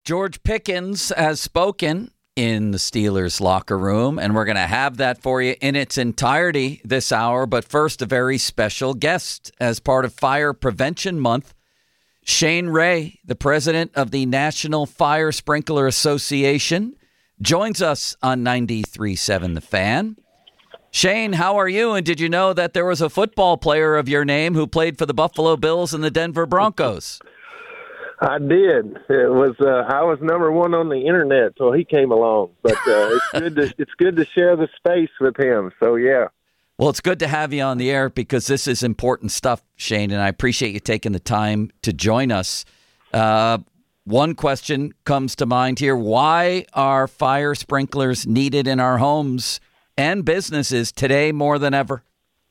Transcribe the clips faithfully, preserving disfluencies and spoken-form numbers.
George Pickens has spoken in the Steelers locker room, and we're going to have that for you in its entirety this hour. But first, a very special guest as part of Fire Prevention Month. Shane Ray, the president of the National Fire Sprinkler Association, joins us on ninety-three point seven The Fan. Shane, how are you? And did you know that there was a football player of your name who played for the Buffalo Bills and the Denver Broncos? I did. It was uh, I was number one on the internet till he came along. But uh, it's good to it's good to share the space with him. So yeah. Well, it's good to have you on the air because this is important stuff, Shane, and I appreciate you taking the time to join us. Uh, one question comes to mind here: why are fire sprinklers needed in our homes and businesses today more than ever?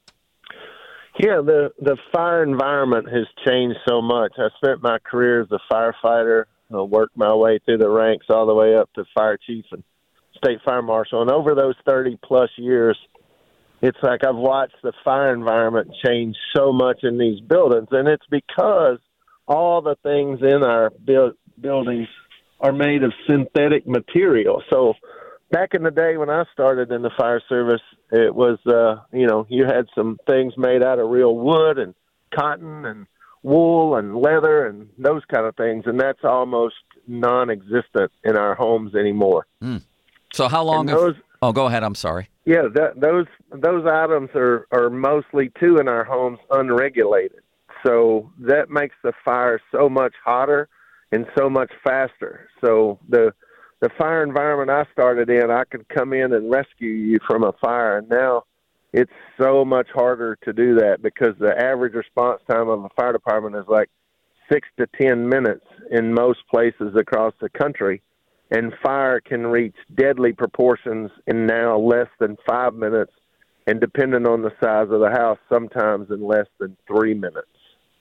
Yeah, the, the fire environment has changed so much. I spent my career as a firefighter, uh, worked my way through the ranks all the way up to fire chief and state fire marshal. And over those thirty-plus years, it's like I've watched the fire environment change so much in these buildings. And it's because all the things in our bu- buildings are made of synthetic material. So back in the day when I started in the fire service, it was, uh, you know, you had some things made out of real wood and cotton and wool and leather and those kind of things, and that's almost non-existent in our homes anymore. Mm. So how long those, have, oh, go ahead, I'm sorry. Yeah, that, those those items are, are mostly, too, in our homes unregulated. So that makes the fire so much hotter and so much faster. So the The fire environment I started in, I could come in and rescue you from a fire. And now it's so much harder to do that because the average response time of a fire department is like six to ten minutes in most places across the country. And fire can reach deadly proportions in now less than five minutes. And depending on the size of the house, sometimes in less than three minutes.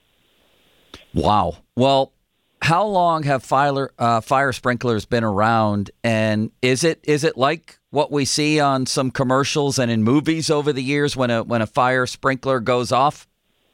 Wow. Well, how long have fire uh, fire sprinklers been around, and is it is it like what we see on some commercials and in movies over the years when a when a fire sprinkler goes off?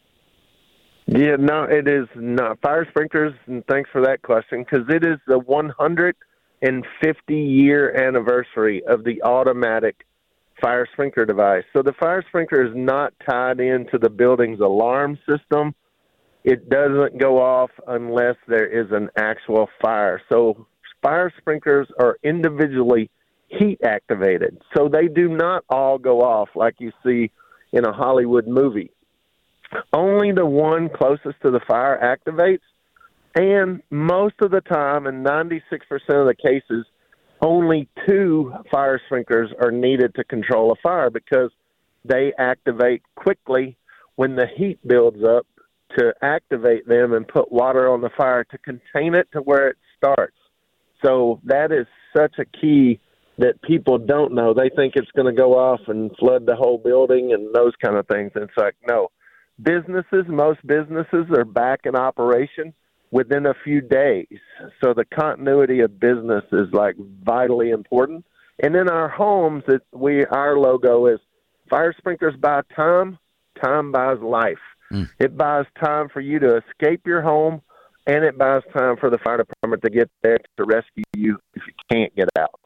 Yeah, no, it is not. Fire sprinklers, and thanks for that question, because it is the one hundred fifty year anniversary of the automatic fire sprinkler device. So the fire sprinkler is not tied into the building's alarm system. It doesn't go off unless there is an actual fire. So fire sprinklers are individually heat activated. So they do not all go off like you see in a Hollywood movie. Only the one closest to the fire activates. And most of the time, in ninety-six percent of the cases, only two fire sprinklers are needed to control a fire because they activate quickly when the heat builds up to activate them and put water on the fire to contain it to where it starts. So that is such a key that people don't know. They think it's going to go off and flood the whole building and those kind of things. And it's like, no. Businesses, most businesses are back in operation within a few days. So the continuity of business is like vitally important. And in our homes, it, we our logo is fire sprinklers buy time, time buys life. Mm. It buys time for you to escape your home, and it buys time for the fire department to get there to rescue you if you can't get out.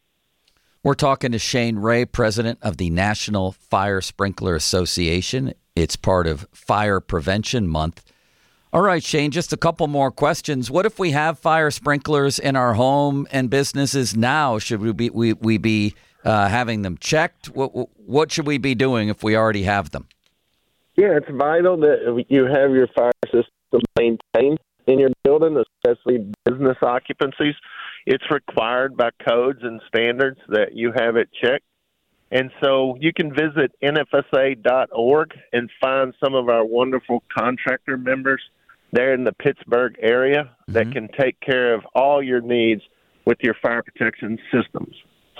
We're talking to Shane Ray, president of the National Fire Sprinkler Association. It's part of Fire Prevention Month. All right, Shane, just a couple more questions. What if we have fire sprinklers in our home and businesses now? Should we be, we, we be uh, having them checked? What, what should we be doing if we already have them? Yeah, it's vital that you have your fire system maintained in your building, especially business occupancies. It's required by codes and standards that you have it checked. And so you can visit N F S A dot org and find some of our wonderful contractor members there in the Pittsburgh area mm-hmm. that can take care of all your needs with your fire protection systems.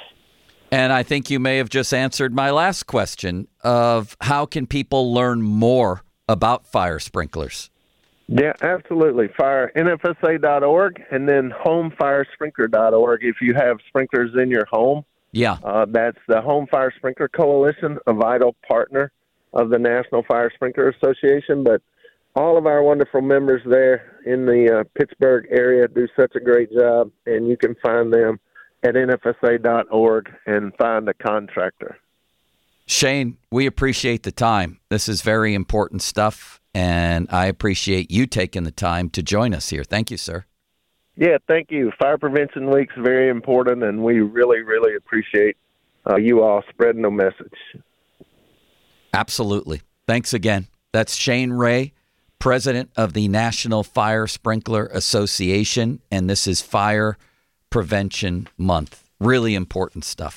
And I think you may have just answered my last question of how can people learn more about fire sprinklers? Yeah, absolutely. Fire N F S A dot org and then home fire sprinkler dot org if you have sprinklers in your home. Yeah. Uh, that's the Home Fire Sprinkler Coalition, a vital partner of the National Fire Sprinkler Association. But all of our wonderful members there in the uh, Pittsburgh area do such a great job, and you can find them at N F S A dot org and find a contractor. Shane, we appreciate the time. This is very important stuff, and I appreciate you taking the time to join us here. Thank you, sir. Yeah, thank you. Fire Prevention Week's very important, and we really, really appreciate uh, you all spreading the message. Absolutely. Thanks again. That's Shane Ray, president of the National Fire Sprinkler Association, and this is Fire Prevention Month. Really important stuff.